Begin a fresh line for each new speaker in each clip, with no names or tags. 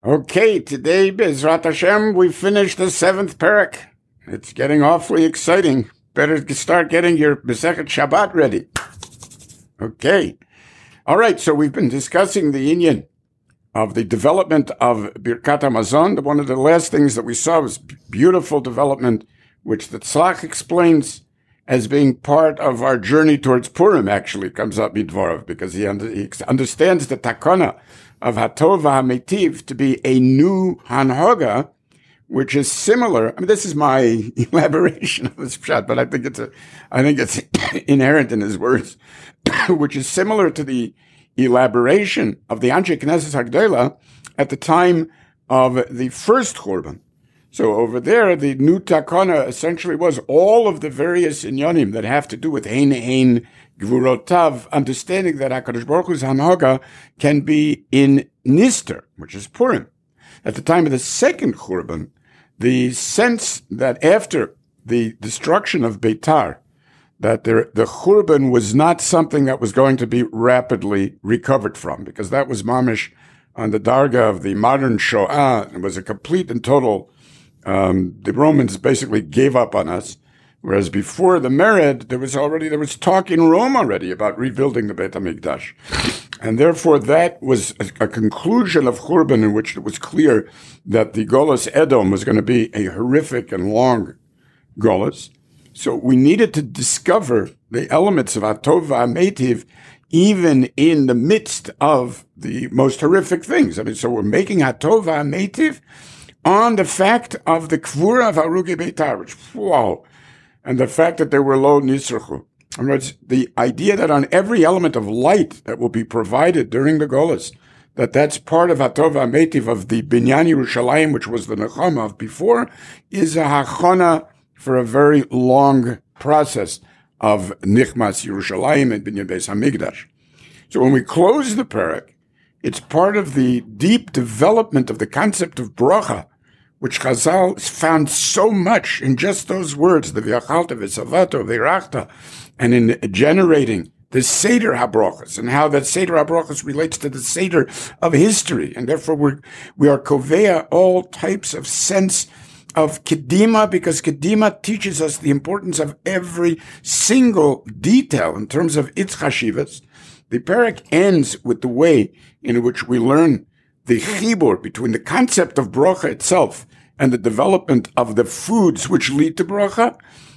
Okay, today, Bezrat Hashem, we finished the 7th parak. It's getting awfully exciting. Better start getting your Masechet Shabbat ready. Okay. All right, so we've been discussing the inyan of the development of Birkat Hamazon. One of the last things that we saw was beautiful development, which the Tzlach explains as being part of our journey towards Purim, actually, comes up Midvorov, because he understands the takana of Hatov HaMeitiv to be a new Hanhoga, which is similar. I mean, this is my elaboration of this pshat, but I think it's inherent in his words, which is similar to the elaboration of the Anshe Knesset Hagdola at the time of the first Churban. So over there, the new takana essentially was all of the various inyanim that have to do with Hein Gvurotav, understanding that HaKadosh Baruch Hu's Hanhaga can be in Nister, which is Purim. At the time of the second Churban, the sense that after the destruction of Beitar, that the Churban was not something that was going to be rapidly recovered from, because that was mamish on the darga of the modern Shoah. It was a complete and total. The Romans basically gave up on us, whereas before the Mered, there was talk in Rome already about rebuilding the Beit HaMikdash. And therefore that was a conclusion of Churban in which it was clear that the Golos Edom was going to be a horrific and long Golos. So we needed to discover the elements of Hatov HaMeitiv even in the midst of the most horrific things. I mean, so we're making Hatov HaMeitiv on the fact of the Kvura of Harugi Beitar, which, wow, and the fact that they were lo nisrachu. In other words, the idea that on every element of light that will be provided during the Golos, that's part of Hatov HaMeitiv of the Binyan Yerushalayim, which was the Nechama of before, is a hachana for a very long process of Nichmas Yerushalayim and Binyan Beis HaMikdash. So when we close the parak, it's part of the deep development of the concept of bracha, which Chazal found so much in just those words, the v'achalta v'savato v'irachta, and in generating the Seder HaBrachas, and how that Seder HaBrachas relates to the Seder of history. And therefore we are kovea all types of sense of Kedima, because Kedima teaches us the importance of every single detail in terms of its chashivas. The parak ends with the way in which we learn the chibur between the concept of bracha itself and the development of the foods which lead to bracha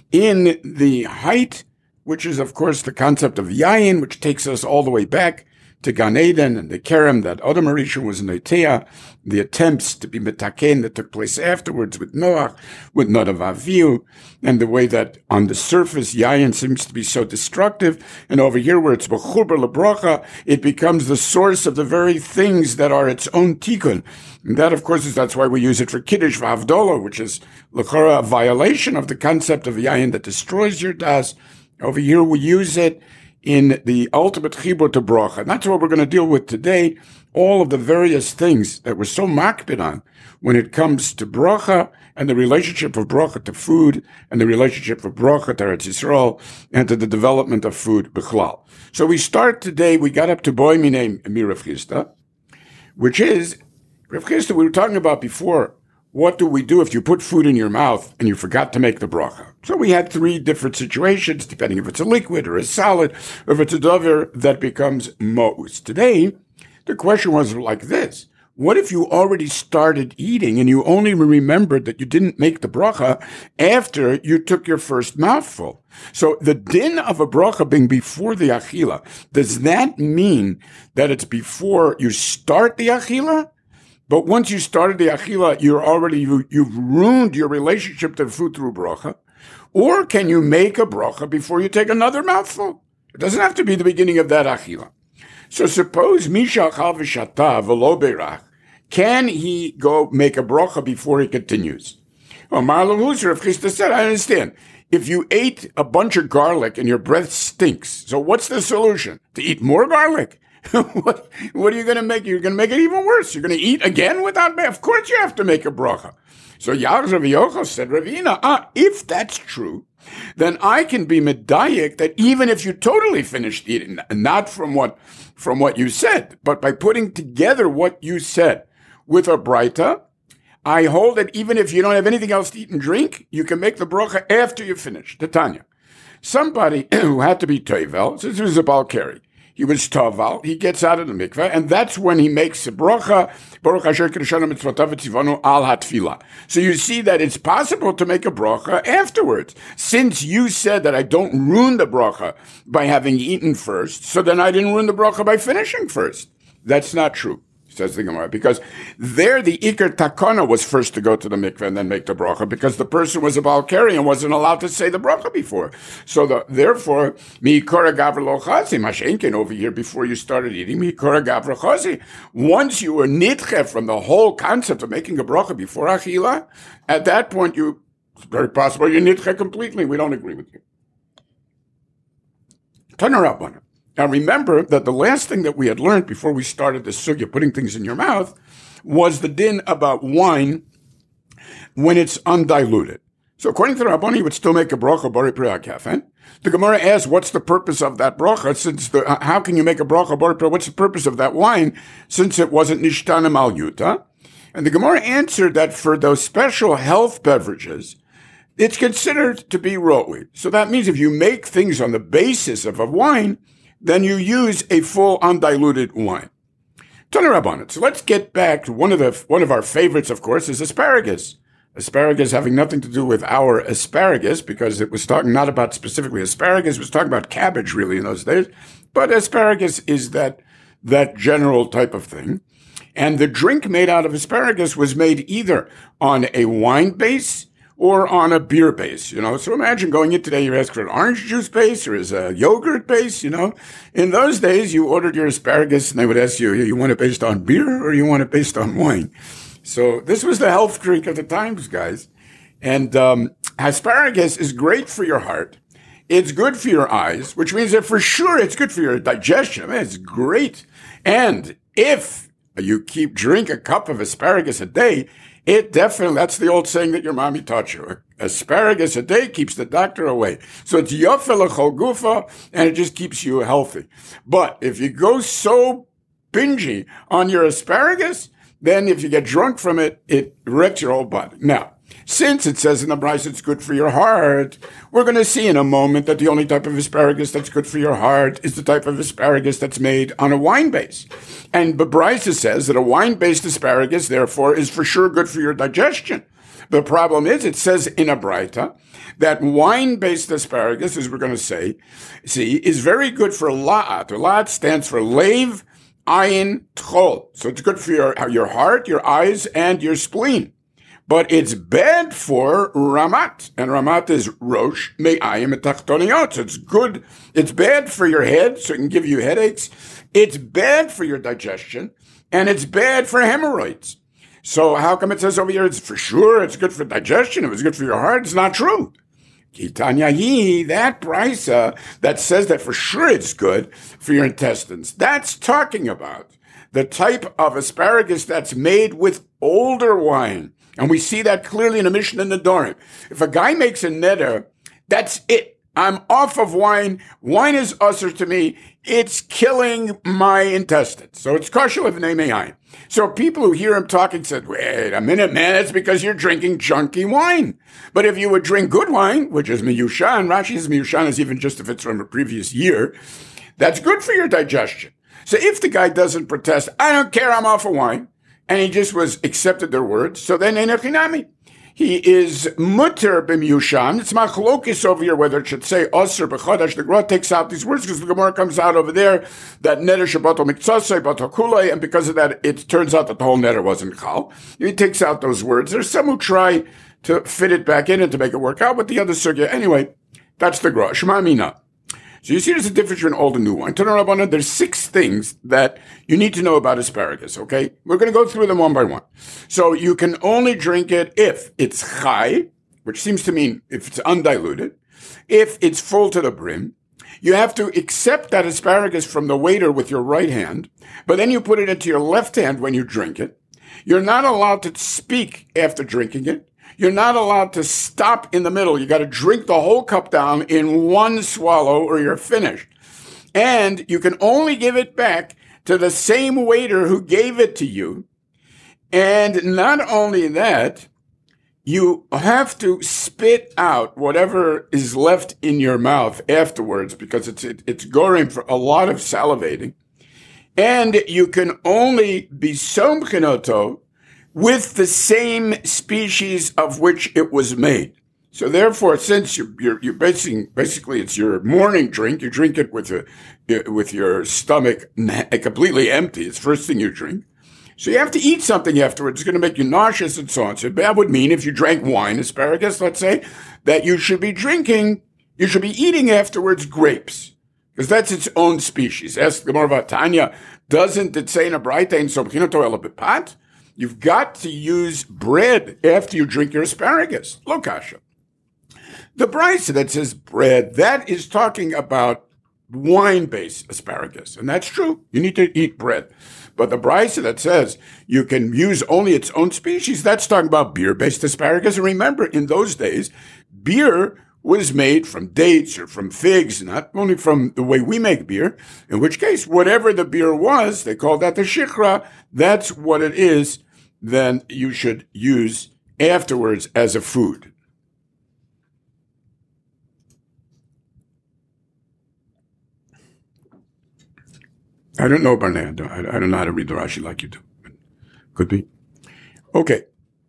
in the height, which is, of course, the concept of yayin, which takes us all the way back to Gan Eden and the kerem that Adam HaRishon was Neiteah, the attempts to be metaken that took place afterwards with Noach, with Nadav Avihu, and the way that on the surface yayin seems to be so destructive, and over here where it's b'chuber lebracha, it becomes the source of the very things that are its own tikkun. And that, of course, that's why we use it for Kiddush v'Havdalah, which is l'chora a violation of the concept of yayin that destroys your das. Over here we use it in the ultimate chibur to bracha. And that's what we're going to deal with today, all of the various things that we're so makpid on when it comes to bracha and the relationship of bracha to food and the relationship of bracha to Eretz Yisrael and to the development of food b'chlal. So we start today, we got up to Boi Minei Rav Chisda, which is, Rav Chisda, we were talking about before, what do we do if you put food in your mouth and you forgot to make the bracha? So we had 3 different situations, depending if it's a liquid or a solid, or if it's a dover that becomes mos. Today, the question was like this. What if you already started eating and you only remembered that you didn't make the bracha after you took your first mouthful? So the din of a bracha being before the achila, does that mean that it's before you start the achila? But once you started the achila, you've ruined your relationship to food through bracha. Or can you make a bracha before you take another mouthful? It doesn't have to be the beginning of that achila. So suppose Misha achal v'shata v'lo berach, can he go make a bracha before he continues? Marlon Huser, Rav Chisda said, I understand. If you ate a bunch of garlic and your breath stinks, so what's the solution? To eat more garlic? What are you going to make? You're going to make it even worse. You're going to eat again without, of course you have to make a bracha. So Rav Yochel said, Ravina, if that's true, then I can be medayik that even if you totally finished eating, not from what you said, but by putting together what you said, with a braita, I hold that even if you don't have anything else to eat and drink, you can make the bracha after you finish. Tanya. Somebody who had to be tovel, since he was a balkari, he was toval, he gets out of the mikveh, and that's when he makes a bracha, Baruch Asher K'rishonu Mitzvotav V'Tzivonu Al HaTfilah. So you see that it's possible to make a bracha afterwards. Since you said that I don't ruin the bracha by having eaten first, so then I didn't ruin the bracha by finishing first. That's not true, says the Gemara, because there the Iker Takana was first to go to the mikveh and then make the bracha, because the person was a balkari and wasn't allowed to say the bracha before. So therefore, Mi'ikora Gavra Lo Chazi, Mashenkin over here before you started eating, Mi'ikora Gavra Chazi. Once you were nitche from the whole concept of making a bracha before Achila, at that point it's very possible you're nitche completely. We don't agree with you. Turn her up on it. Now remember that the last thing that we had learned before we started the sugya, putting things in your mouth, was the din about wine when it's undiluted. So according to the Rabbani, you would still make a bracha bari pri hakafen. The Gemara asks, what's the purpose of that bracha? How can you make a bracha bari pri? What's the purpose of that wine since it wasn't nishtanim al yuta? And the Gemara answered that for those special health beverages, it's considered to be roi. So that means if you make things on the basis of a wine, then you use a full undiluted wine. Tana Rabbanan. So let's get back to one of our favorites, of course, is asparagus. Asparagus having nothing to do with our asparagus, because it was talking not about specifically asparagus, it was talking about cabbage really in those days. But asparagus is that general type of thing. And the drink made out of asparagus was made either on a wine base or on a beer base, So imagine going in today, you ask for an orange juice base or is a yogurt base, In those days, you ordered your asparagus and they would ask you, you want it based on beer or you want it based on wine? So this was the health drink of the times, guys. And asparagus is great for your heart. It's good for your eyes, which means that for sure it's good for your digestion. I mean, it's great. And if you drink a cup of asparagus a day, it definitely, that's the old saying that your mommy taught you. Asparagus a day keeps the doctor away. So it's yofel l'chol gufa, and it just keeps you healthy. But if you go so bingy on your asparagus, then if you get drunk from it, it wrecks your whole body. Now, since it says in the Bryce it's good for your heart, we're going to see in a moment that the only type of asparagus that's good for your heart is the type of asparagus that's made on a wine base. And Bryce says that a wine-based asparagus, therefore, is for sure good for your digestion. The problem is, it says in a braita that wine-based asparagus, as we're going to see, is very good for la'at. La'at stands for leiv, ayin, tchol. So it's good for your heart, your eyes, and your spleen. But it's bad for ramat, and ramat is rosh me'ayim etachtoniyot. So it's good. It's bad for your head, so it can give you headaches. It's bad for your digestion, and it's bad for hemorrhoids. So how come it says over here it's for sure it's good for digestion? If it's good for your heart, it's not true. Kitanyahi, that brisa that says that for sure it's good for your intestines, that's talking about the type of asparagus that's made with older wine. And we see that clearly in the Mishnah and the Dorim. If a guy makes a neder, that's it. I'm off of wine. Wine is usher to me. It's killing my intestines. So it's kosher lifnei me'ayim. So people who hear him talking said, wait a minute, man, that's because you're drinking junky wine. But if you would drink good wine, which is miyushan, Rashi's miyushan is even just if it's from a previous year, that's good for your digestion. So if the guy doesn't protest, I don't care, I'm off of wine, and he just accepted their words, so then enechinami. He is mutter b'miyushan. It's machlokis over here whether it should say osir b'chodesh. The Gemara takes out these words because the Gemara comes out over there that neder shabato miktsasei bato kulei, and because of that, it turns out that the whole neder wasn't chal. He takes out those words. There's some who try to fit it back in and to make it work out with the other sugya. Anyway, that's the Gemara. Shema mina. So you see there's a difference between old and new wine. There's 6 things that you need to know about asparagus, okay? We're going to go through them one by one. So you can only drink it if it's chai, which seems to mean if it's undiluted, if it's full to the brim. You have to accept that asparagus from the waiter with your right hand, but then you put it into your left hand when you drink it. You're not allowed to speak after drinking it. You're not allowed to stop in the middle. You got to drink the whole cup down in one swallow or you're finished. And you can only give it back to the same waiter who gave it to you And not only that, you have to spit out whatever is left in your mouth afterwards because it's going for a lot of salivating. And you can only be somchinoto with the same species of which it was made. So therefore, since you're basically it's your morning drink, you drink it with your stomach completely empty. It's the first thing you drink. So you have to eat something afterwards. It's going to make you nauseous and so on. So that would mean if you drank wine, asparagus, let's say, that you should be eating afterwards grapes. Because that's its own species. Ask the Gemara Tanya, doesn't it say in a Braita in Somchinoto El Bepat? You've got to use bread after you drink your asparagus. Lokasha. The Braita that says bread, that is talking about wine-based asparagus. And that's true. You need to eat bread. But the Braita that says you can use only its own species, that's talking about beer-based asparagus. And remember, in those days, beer was made from dates or from figs, not only from the way we make beer, in which case, whatever the beer was, they called that the shikra, that's what it is, then you should use afterwards as a food. I don't know, Barney. I don't know how to read the Rashi like you do. Could be. Okay.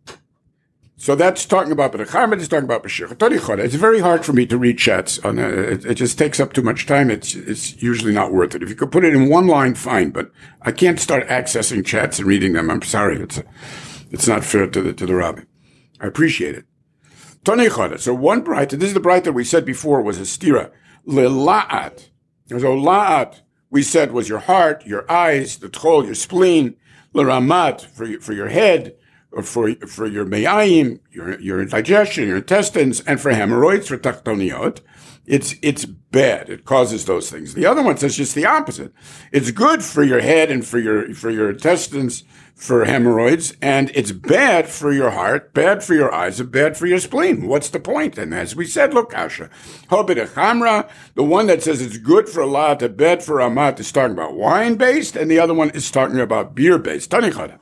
So that's talking about B'Recharmet, it's talking about B'Shir. It's very hard for me to read chats. It just takes up too much time. It's usually not worth it. If you could put it in one line, fine. But I can't start accessing chats and reading them. I'm sorry. It's not fair to the rabbi. I appreciate it. Toni Chodesh. So one bright, this is the bright that we said before was a stira. Lela'at. So la'at, we said, was your heart, your eyes, the tchol, your spleen. L'ramat, for your head, or for your me'ayim, your digestion, your intestines, and for hemorrhoids, for tachtoniot. It's bad. It causes those things. The other one says just the opposite. It's good for your head and for your intestines, for hemorrhoids, and it's bad for your heart, bad for your eyes, and bad for your spleen. What's the point? And as we said, look, Asha, Hobedechamra, the one that says it's good for Lat, bad for Amat, is talking about wine-based, and the other one is talking about beer-based. Tanichada.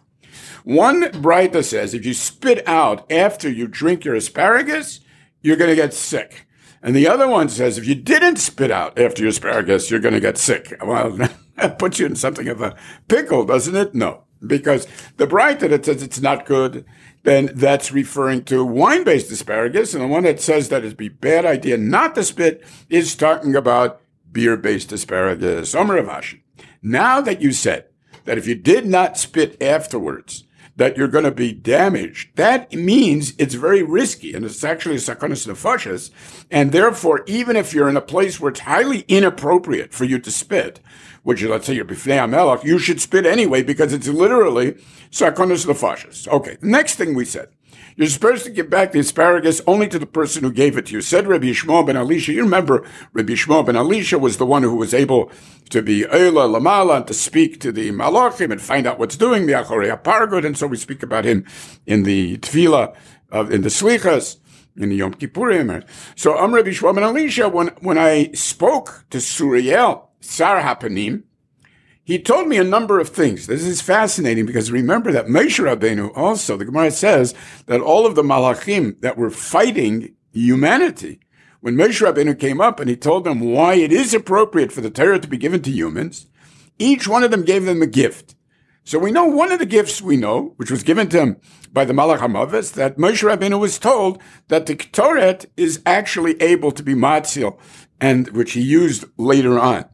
One Braita says if you spit out after you drink your asparagus, you're going to get sick. And the other one says if you didn't spit out after your asparagus, you're going to get sick. Well, that puts you in something of a pickle, doesn't it? No. Because the Braita that says it's not good, then that's referring to wine-based asparagus. And the one that says that it'd be a bad idea not to spit is talking about beer-based asparagus. Omer Rav Ashi. Now that you said that if you did not spit afterwards, that you're going to be damaged, that means it's very risky, and it's actually a sakonis nefashos, and therefore, even if you're in a place where it's highly inappropriate for you to spit, which is, let's say you're b'fnei hamelach, you should spit anyway, because it's literally sakonis nefashos. Okay, next thing we said. You're supposed to give back the asparagus only to the person who gave it to you. Said Rabbi Yishmael ben Elisha. You remember Rabbi Yishmael ben Elisha was the one who was able to be Eila Lamala and to speak to the Malachim and find out what's doing the Achorei HaPargud. And so we speak about him in the Tefillah, in the Slichas, in the Yom Kippurim. So Rabbi Yishmael ben Elisha, when I spoke to Suriel, Sar HaPanim, he told me a number of things. This is fascinating because remember that Moshe Rabbeinu also, the Gemara says that all of the malachim that were fighting humanity, when Moshe Rabbeinu came up and he told them why it is appropriate for the Torah to be given to humans, each one of them gave them a gift. So we know one of the gifts we know, which was given to him by the Malach HaMavis, that Moshe Rabbeinu was told that the Ketoret is actually able to be matzil, and which he used later on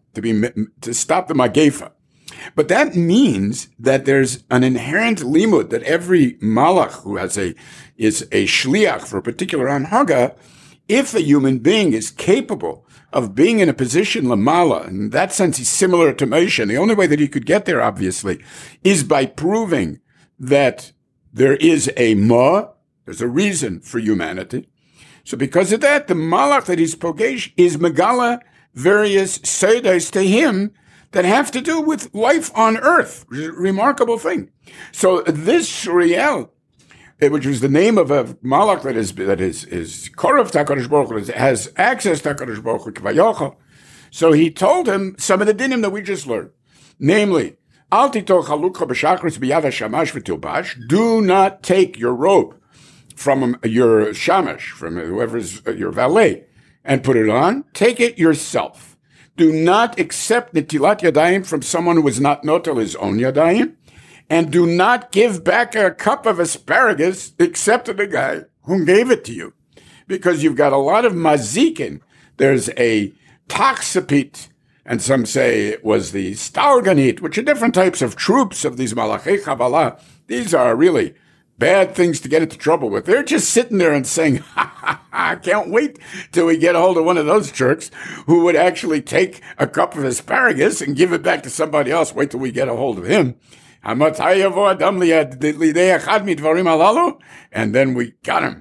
to stop the Magefa. But that means that there's an inherent limud that every malach who is a shliach for a particular anhaga, if a human being is capable of being in a position lamala, in that sense he's similar to Moshe, and the only way that he could get there, obviously, is by proving that there is a there's a reason for humanity. So because of that, the malach that is pogesh is megala various seidos to him that have to do with life on earth, which is a remarkable thing. So this Shuriel, which was the name of a malach that is Korov HaKadosh Baruch Hu, has access to HaKadosh Baruch Hu, Kvayochel. So he told him some of the dinim that we just learned, namely Al tito chalukcha b'shachris b'yad hashamash v'tilbash. Do not take your robe from your shamash, from whoever's your valet, and put it on. Take it yourself. Do not accept netilat yadayim from someone who is not notel his own yadayim. And do not give back a cup of asparagus except to the guy who gave it to you. Because you've got a lot of mazikin. There's a toxipit, and some say it was the stalganit, which are different types of troops of these malachei Kabbalah. These are really bad things to get into trouble with. They're just sitting there and saying, ha, ha, ha, I can't wait till we get a hold of one of those jerks who would actually take a cup of asparagus and give it back to somebody else. Wait till we get a hold of him. And then we got him.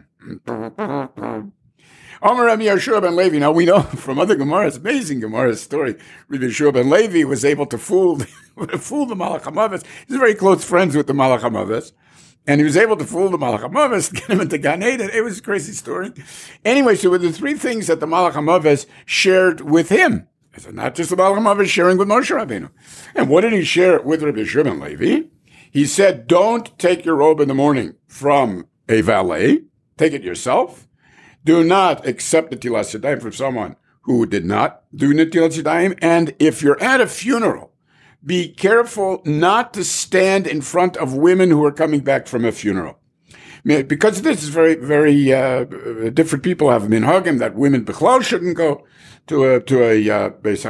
Omer Rabbi Yehoshua ben Levi. Now we know from other Gemaras, amazing Gemara story, Rabbi Yehoshua ben Levi was able to fool the Malach HaMaves. He's very close friends with the Malach HaMaves. And he was able to fool the Malach HaMaves, get him into Gan Eden. It was a crazy story. Anyway, so with the three things that the Malach HaMaves shared with him, so not just the Malach HaMaves sharing with Moshe Rabbeinu. And what did he share with Rabbi Yehoshua ben Levi? He said, don't take your robe in the morning from a valet. Take it yourself. Do not accept Netilas Yadayim from someone who did not do Netilas Yadayim. And if you're at a funeral, be careful not to stand in front of women who are coming back from a funeral. Because this is very, very, different people have minhagim that women b'chlal shouldn't go to a Beis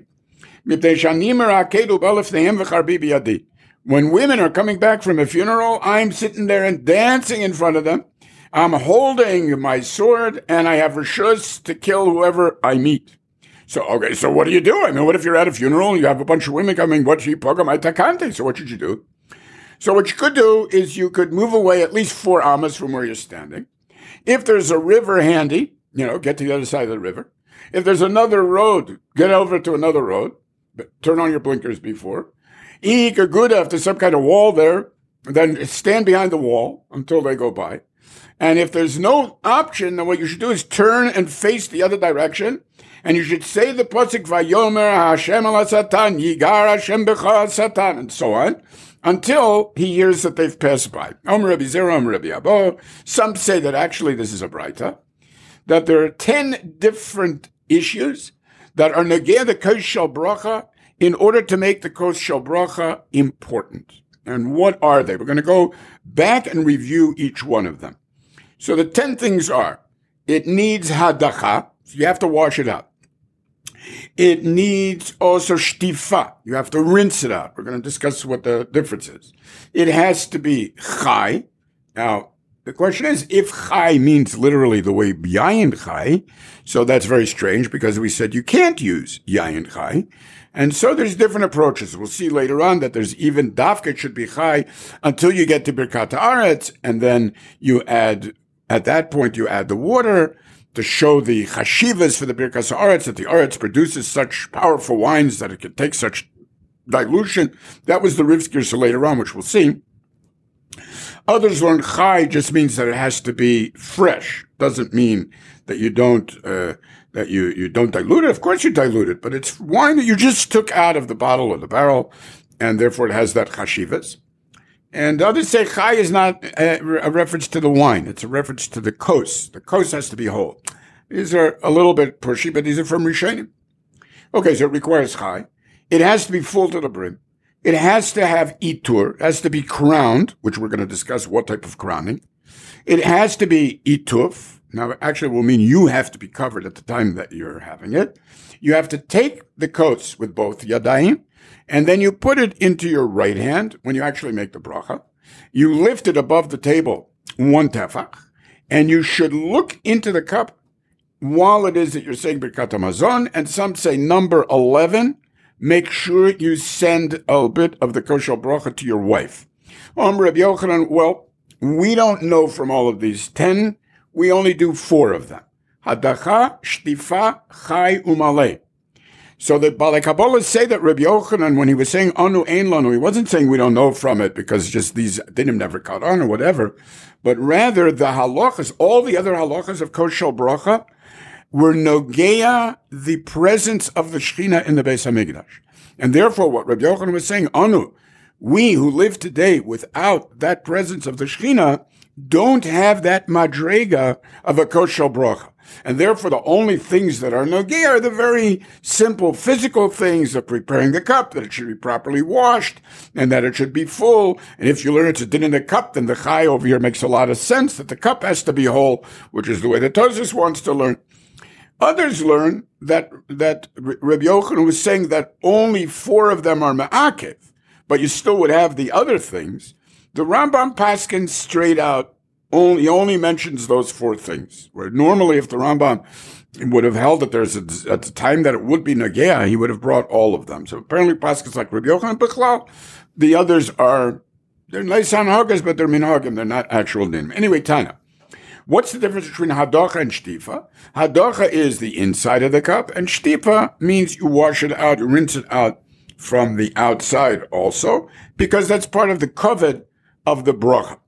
HaChaim. When women are coming back from a funeral, I'm sitting there and dancing in front of them. I'm holding my sword and I have reshus to kill whoever I meet. So what do you do? I mean, what if you're at a funeral and you have a bunch of women coming, so what should you do? So what you could do is you could move away at least 4 amas from where you're standing. If there's a river handy, get to the other side of the river. If there's another road, get over to another road, but turn on your blinkers before. If there's some kind of wall there, then stand behind the wall until they go by. And if there's no option, then what you should do is turn and face the other direction. And you should say the pasuk Vayomer Hashem ala Satan, Yigar Hashem b'cha Satan, and so on, until he hears that they've passed by. Omer Rabbi Zera, Omer Rabbi Abo. Some say that actually this is a braita, that there are 10 different issues that are negeh the kos shel bracha in order to make the kos shel bracha important. And what are they? We're going to go back and review each one of them. So the 10 things are, it needs hadacha, so you have to wash it out. It needs also shtifa, you have to rinse it out. We're going to discuss what the difference is. It has to be chai. Now, the question is, if chai means literally the way yayin chai, so that's very strange because we said you can't use yayin chai. And so there's different approaches. We'll see later on that there's even dafka should be chai until you get to Birkat Haaretz, and then you add, at that point, you add the water to show the chashivas for the Birkas Haaretz, that the Haaretz produces such powerful wines that it can take such dilution. That was the Riv's Girsa later on, which we'll see. Others learn chai just means that it has to be fresh. Doesn't mean that you don't you don't dilute it. Of course you dilute it, but it's wine that you just took out of the bottle or the barrel, and therefore it has that chashivas. And others say chai is not a reference to the wine. It's a reference to the kos. The kos has to be whole. These are a little bit pushy, but these are from Rishonim. Okay, so it requires chai. It has to be full to the brim. It has to have itur. It has to be crowned, which we're going to discuss what type of crowning. It has to be ituf. Now, actually, it will mean you have to be covered at the time that you're having it. You have to take the kos with both yadayim, and then you put it into your right hand when you actually make the bracha. You lift it above the table 1 tefach, and you should look into the cup while it is that you're saying Birkat Hamazon, and some say number 11. Make sure you send a bit of the kos shel bracha to your wife. Rabbi Yochanan, well, we don't know from all of these 10. We only do 4 of them. Hadacha, shtifa, chai, umaleh. So the Balei Kabbalah say that Rabbi Yochanan, when he was saying anu ein lanu, he wasn't saying we don't know from it because just these dinim never caught on or whatever, but rather the halachas, all the other halachas of kos shel bracha, were nogeya the presence of the Shechina in the Beis HaMikdash. And therefore what Rabbi Yochanan was saying, anu, We who live today without that presence of the Shekhinah don't have that madrega of a kosher bracha. And therefore, the only things that are nogea are the very simple physical things of preparing the cup, that it should be properly washed, and that it should be full. And if you learn it's a din in the cup, then the chai over here makes a lot of sense, that the cup has to be whole, which is the way the Tosfos wants to learn. Others learn that Rabbi Yochanan was saying that only 4 of them are ma'akev, but you still would have the other things. The Rambam paskins straight out, he only mentions those 4 things. Where normally if the Rambam would have held that at the time that it would be Nagea, he would have brought all of them. So apparently paskins like Rabbi Yochanan Bechlal, the others they're Leisan Hagas, but they're Minhagim, they're not actual din. Anyway, Tana. What's the difference between Hadocha and Shtifa? Hadocha is the inside of the cup, and Shtifa means you wash it out, you rinse it out from the outside also, because that's part of the kavod of the bracha.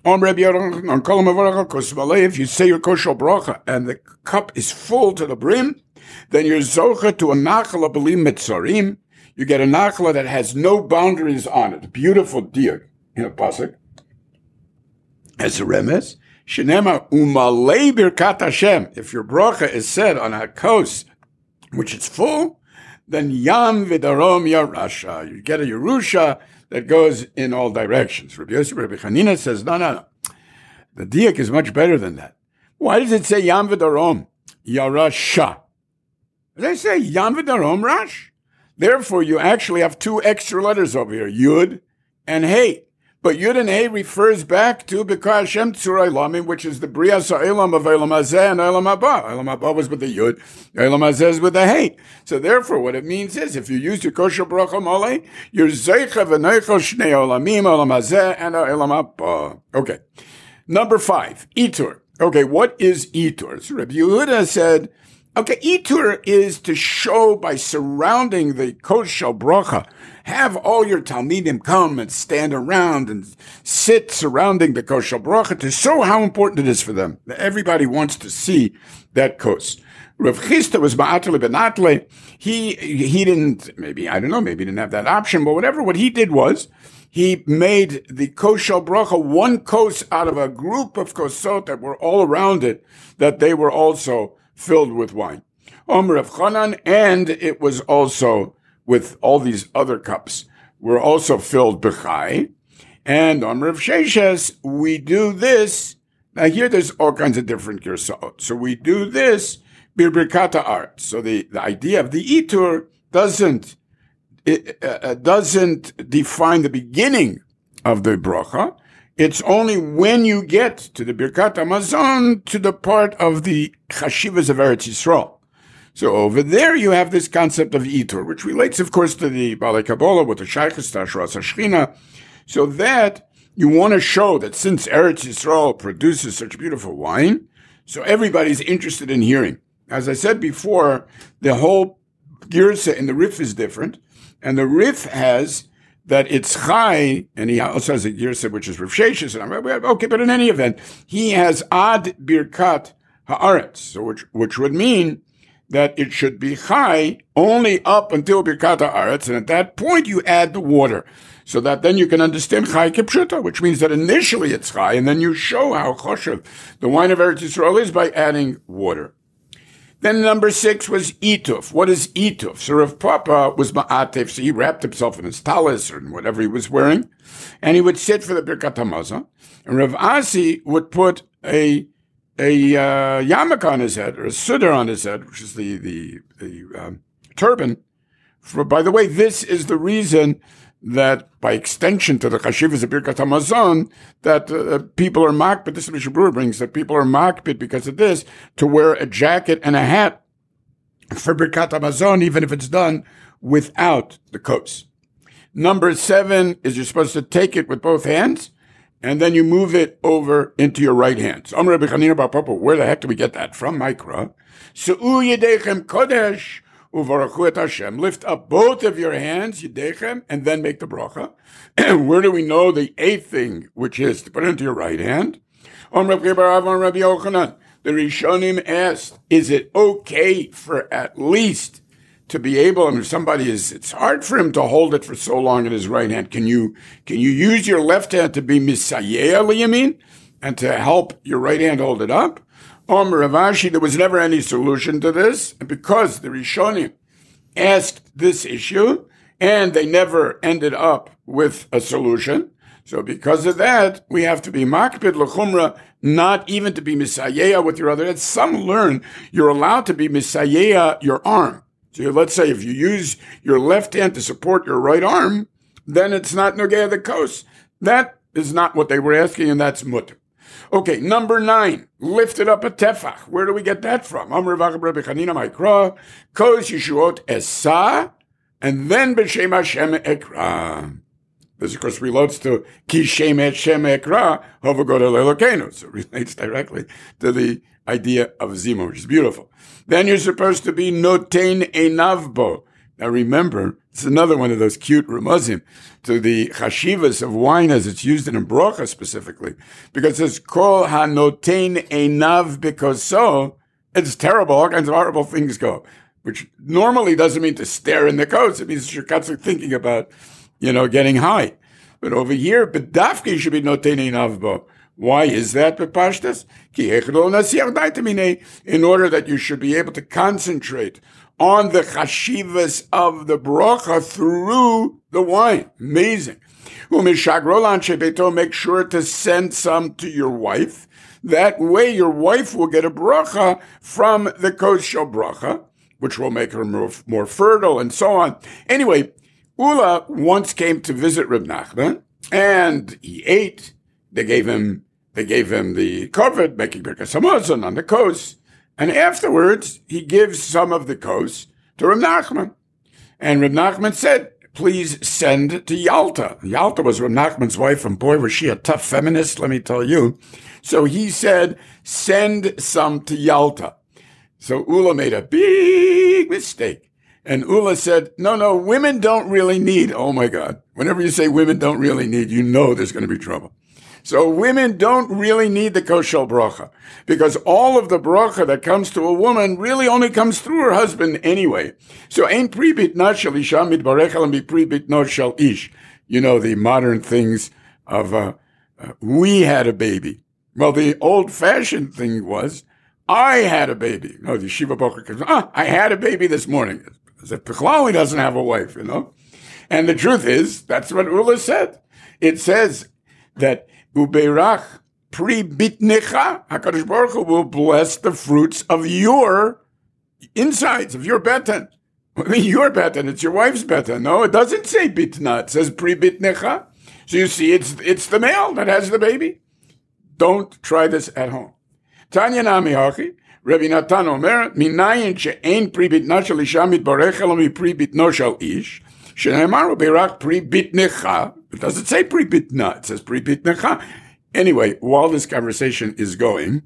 If you say your kosher bracha and the cup is full to the brim, then you're zocha to a nachala b'li mitzarim. You get a nachala that has no boundaries on it. Beautiful diak in a pasuk. As a remes, shenema umalei birkat Hashem. If your bracha is said on a kos, which is full, then yam v'darom yarasha. You get a Yerusha that goes in all directions. Rabbi Yosef, Rabbi Chanina says, no. The diak is much better than that. Why does it say yam v'darom yarasha? They say yam v'darom rash. Therefore, you actually have 2 extra letters over here, yud and hey. But Yud and Hey refers back to B'kar Hashem Tzurai Lamim, which is the Brias HaElam of Elam Hazeh and Elam Haba. Elam Haba was with the Yud, Elam Hazeh is with the Hey. So therefore, what it means is, if you use your kosher bracha mole, you're Zeicha v'neichel Shnei Olamim, Elam Hazeh and Elam Haba. Okay. Number 5, Itur. Okay, what is Itur? So Rabbi Yehuda said, okay, Itur is to show by surrounding the kosher bracha. Have all your Talmidim come and stand around and sit surrounding the kosher bracha to show how important it is for them. Everybody wants to see that kos. Rav Chisda was ma'atle benatle. He didn't, maybe he didn't have that option, but whatever, what he did was, he made the kosher bracha 1 kos out of a group of kosot that were all around it, that they were also filled with wine. Rav Chanan, and it was also with all these other cups, were also filled b'chai. And on Rav Sheshes, we do this. Now here there's all kinds of different girsot. So we do this birkat art. So the idea of the itur doesn't define the beginning of the bracha. It's only when you get to the birkat hamazon, to the part of the chashivas of Eretz Yisrael. So over there you have this concept of Itur, which relates, of course, to the Balei Kabbalah with the Shaykhus Tashras Hashchina, so that you want to show that since Eretz Yisrael produces such beautiful wine, so everybody's interested in hearing. As I said before, the whole girsa in the Rif is different, and the Rif has that it's Chai, and he also has a girsa which is Rav Sheshes, and okay, but in any event, he has Ad Birkat Haaretz, so which would mean that it should be Chai only up until Birkat Haaretz, and at that point you add the water, so that then you can understand Chai Kipshuta, which means that initially it's Chai, and then you show how Choshev, the wine of Eretz Yisrael, is by adding water. Then number 6 was Ituf. What is Ituf? So Rav Papa was Ma'atef, so he wrapped himself in his talis or in whatever he was wearing, and he would sit for the Birkat Hamazon, and Rav Asi would put a yarmulke on his head, or a sudar on his head, which is the turban. By the way, this is the reason that, by extension to the chashivas of Birkat Hamazon, that people are makbid, this is what Mishnah Berurah brings, that people are makbid because of this, to wear a jacket and a hat for Birkat Hamazon, even if it's done without the kos. Number 7 is you're supposed to take it with both hands, and then you move it over into your right hand. So, Rabbi Chanina bar Papa, where the heck do we get that from? Mikra. Su'u yedechem kodesh uvarachu et Hashem. Lift up both of your hands, yedechem, and then make the bracha. Where do we know the 8th thing, which is to put it into your right hand? Rabbi Yochanan, the Rishonim asked, is it okay for at least to be able, and if somebody it's hard for him to hold it for so long in his right hand. Can you use your left hand to be misayeh liyamin and to help your right hand hold it up? Rav Ashi, there was never any solution to this, and because the Rishonim asked this issue, and they never ended up with a solution. So because of that, we have to be makpid l'chumra, not even to be misayeh with your other hand. Some learn you're allowed to be misayeh your arm. So let's say if you use your left hand to support your right arm, then it's not nogea the kos. That is not what they were asking, and that's mutter. Okay, number 9, lifted up a tefach. Where do we get that from? Amr v'achab Rabbi Chanina Maikra, kos yeshuot esa, and then b'shem Hashem ekra. This, of course, relates to ki shem Hashem ekra hovagod elokenu. So it relates directly to the idea of zimur, which is beautiful. Then you're supposed to be notein einav bo. Now remember, it's another one of those cute remuzim to the chashivas of wine as it's used in a brocha specifically. Because it says, kol hanotein einav bikoso. It's terrible. All kinds of horrible things go. Which normally doesn't mean to stare in the kos. It means you're constantly thinking about, getting high. But over here, bedafki should be notein einav bo. Why is that, Bepashtas? In order that you should be able to concentrate on the chashivas of the brocha through the wine. Amazing. Make sure to send some to your wife. That way your wife will get a bracha from the kos shel bracha, which will make her more fertile and so on. Anyway, Ula once came to visit Reb Nachman, and he ate. They gave him the kovet, making birkas hamazon on the kos. And afterwards, he gives some of the kos to Reb Nachman. And Reb Nachman said, please send to Yalta. Yalta was Reb Nachman's wife, and boy, was she a tough feminist, let me tell you. So he said, send some to Yalta. So Ula made a big mistake. And Ula said, no, women don't really need, oh my God. Whenever you say women don't really need, you know there's going to be trouble. So women don't really need the kos shel bracha, because all of the bracha that comes to a woman really only comes through her husband anyway. So ein pri bitna shel isha mitbarech al mi pri bitno shel ish. The modern things of we had a baby. Well, the old-fashioned thing was I had a baby. No, the Shiva Bocher comes, I had a baby this morning. As if Pechlali doesn't have a wife, And the truth is, that's what Ula said. It says that Ubeirach pri bitnecha, HaKadosh Baruch Hu will bless the fruits of your insides, of your beten. I mean, your beten, it's your wife's beten. No, it doesn't say bitna, it says pri bitnecha. So you see, it's the male that has the baby. Don't try this at home. Tanya nami hachi, Rabbi Natan Omer, minayin she'ein pri bitna shel isha mitbarech elo mi pri bitno shel ish, she'nemar ubeirach pri bitnecha. It doesn't say pri bitna, it says pri bitnecha. Anyway, while this conversation is going,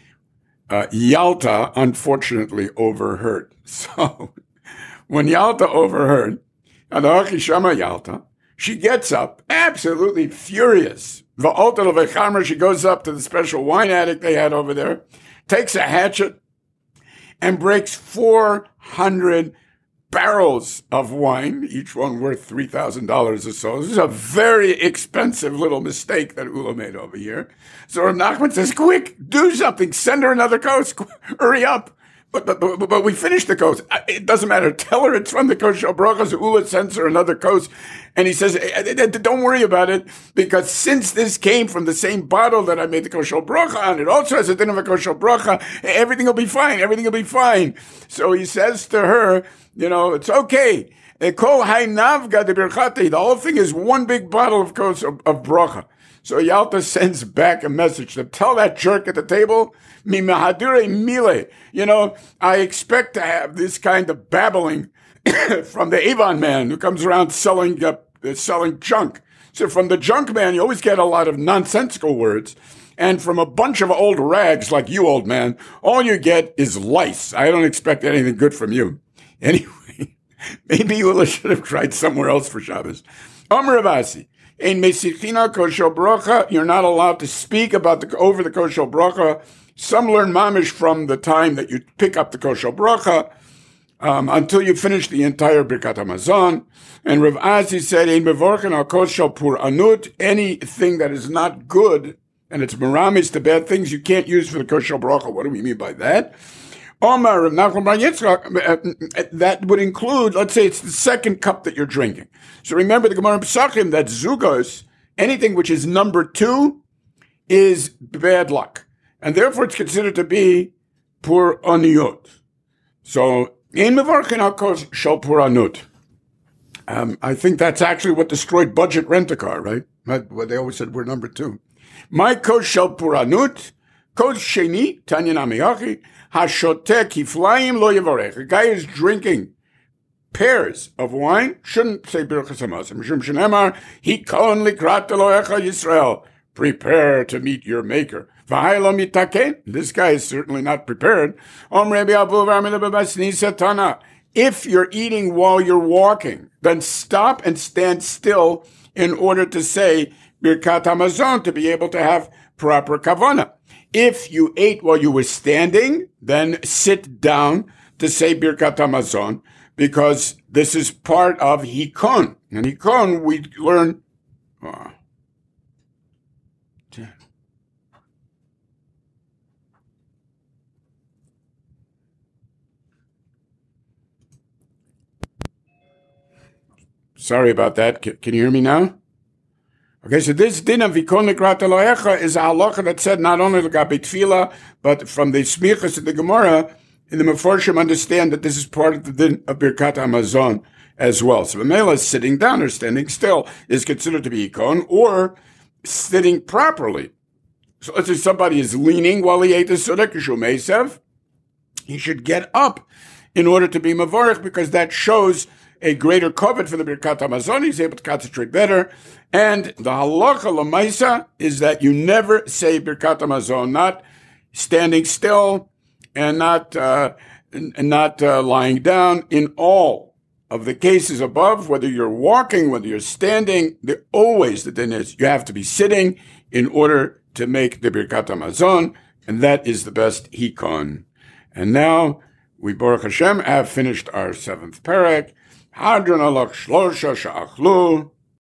Yalta unfortunately overheard. So when Yalta overheard, Adachi Shama Yalta, she gets up, absolutely furious. She goes up to the special wine attic they had over there, takes a hatchet, and breaks 400 barrels of wine, each one worth $3,000 or so. This is a very expensive little mistake that Ula made over here. So Rav Nachman says, quick, do something, send her another kos, hurry up. But we finished the kos. It doesn't matter. Tell her it's from the kos shel bracha. So Ula sends her another kos. And he says, don't worry about it, because since this came from the same bottle that I made the kos shel bracha on, it also has a din of a kos shel bracha. Everything will be fine. Everything will be fine. So he says to her, it's okay. The whole thing is one big bottle of kos of bracha. So Yalta sends back a message to tell that jerk at the table, mi mahadure mile. I expect to have this kind of babbling from the Avon man who comes around selling junk. So from the junk man, you always get a lot of nonsensical words. And from a bunch of old rags like you, old man, all you get is lice. I don't expect anything good from you. Anyway, maybe Ula should have tried somewhere else for Shabbos. Omer Avasi. In Mesichina kos shel bracha, you're not allowed to speak about over the kos shel bracha. Some learn mamish from the time that you pick up the kos shel bracha. until you finish the entire Birkat Hamazon. And Rav Azi said, "Ein mevorchen al kol shel pur anut." Anything that is not good and it's meramis to bad things, you can't use for the kosher bracha. What do we mean by that? Omar Rav Nachman bar Yitzchak, that would include, let's say it's the second cup that you're drinking. So remember the Gemara in Pesachim that zugos, anything which is number 2, is bad luck, and therefore it's considered to be pur aniyot. So in mevarchen al kol shel pur anut. I think that's actually what destroyed budget rent-a-car, right? They always said we're number 2. My kol shel pur anut, kol sheni tanya namiyachi. Hashotek kiflayim lo yavarech. A guy is drinking pairs of wine, shouldn't say birchas hamazon. Mishum shenemar hikon likrat Elohecha Yisrael. Prepare to meet your maker. V'haylo mitaken. This guy is certainly not prepared. If you're eating while you're walking, then stop and stand still in order to say birkat hamazon, to be able to have proper kavanah. If you ate while you were standing, then sit down to say Birkat Hamazon, because this is part of Hikon. And Hikon, we learn... Sorry about that. Can you hear me now? Okay, so this din of Hikon Likrat Elohecha is a halacha that said not only l'gabe tefillah, but from the smichas of the Gemara, and the Mefarshim understand that this is part of the din of Birkat Hamazon as well. So Mamela sitting down or standing still is considered to be Hikon, or sitting properly. So let's say somebody is leaning while he ate the Sudek Shumesev, he should get up in order to be Mavarich, because that shows a greater covet for the Birkat Hamazon. He's able to concentrate better. And the halacha l'maisa is that you never say Birkat Hamazon, not standing still and not lying down. In all of the cases above, whether you're walking, whether you're standing, always the din is you have to be sitting in order to make the Birkat Hamazon, and that is the best hikon. And now we, Baruch Hashem, have finished our 7th parak. Hadron alach shlosha sha'achlu.